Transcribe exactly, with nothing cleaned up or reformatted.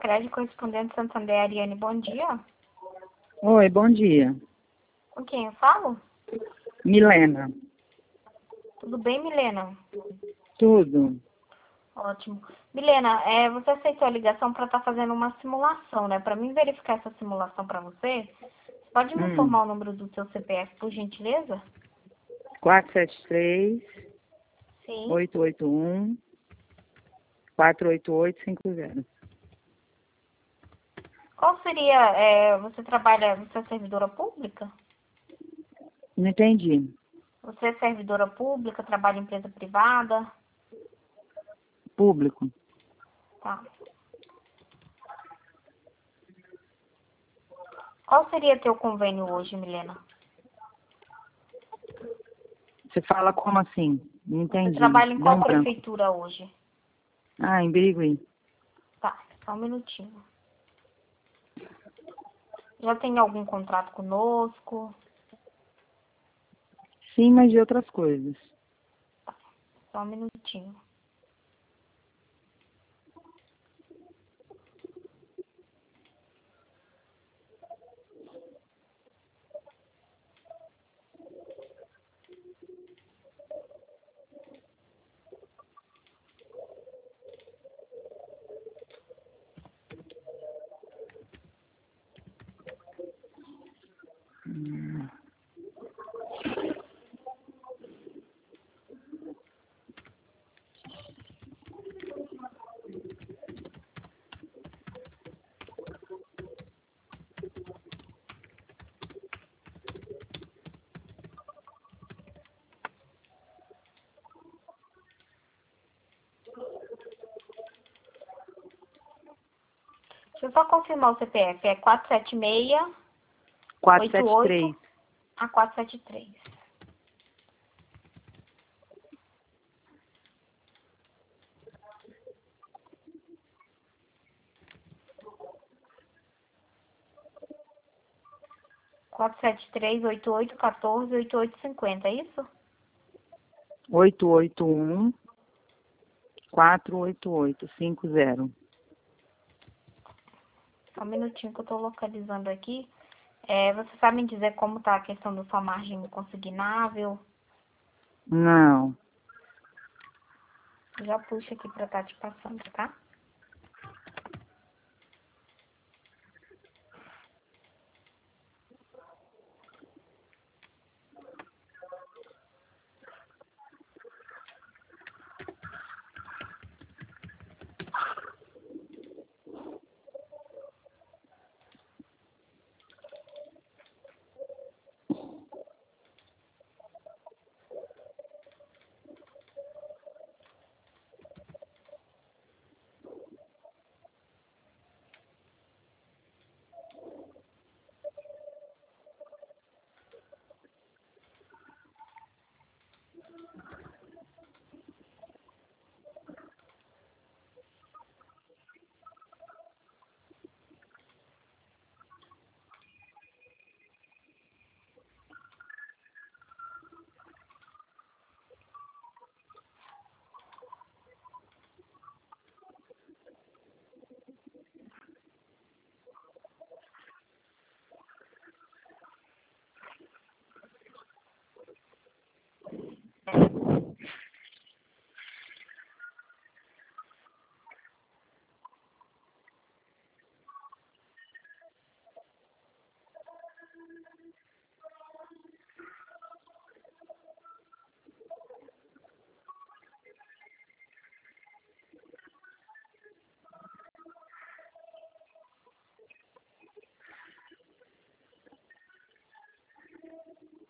Sicredi, correspondente Santander, Ariane, bom dia. Oi, bom dia. Com quem eu falo? Milena. Tudo bem, Milena? Tudo. Ótimo. Milena, é, você aceitou a ligação para estar fazendo uma simulação, né? Para mim verificar essa simulação para você, você pode me Hum. informar o número do seu C P F, por gentileza? quatro sete três, Sim. oito oito um, quatro oito oito cinco zero. Qual seria, é, você trabalha, você é servidora pública? Não entendi. Você é servidora pública, trabalha em empresa privada? Público. Tá. Qual seria teu convênio hoje, Milena? Você fala como assim? Não Você entendi. trabalha em Deu qual um branco. prefeitura hoje? Ah, em Birigui. Tá, só um minutinho. Já tem algum contrato conosco? Sim, mas de outras coisas. Só um minutinho. Hum. Deixa eu só confirmar o C P F. É quatro sete seis, quatro oito sete três. oito a quatro sete três. quatro sete três, oito oito um quatro, oito oito cinco zero, é isso? oito oito um, quatro oito oito cinco zero. Só um minutinho que eu tô localizando aqui. É, você sabe me dizer como tá a questão da sua margem consignável? Não. Já puxo aqui pra estar te passando, tá?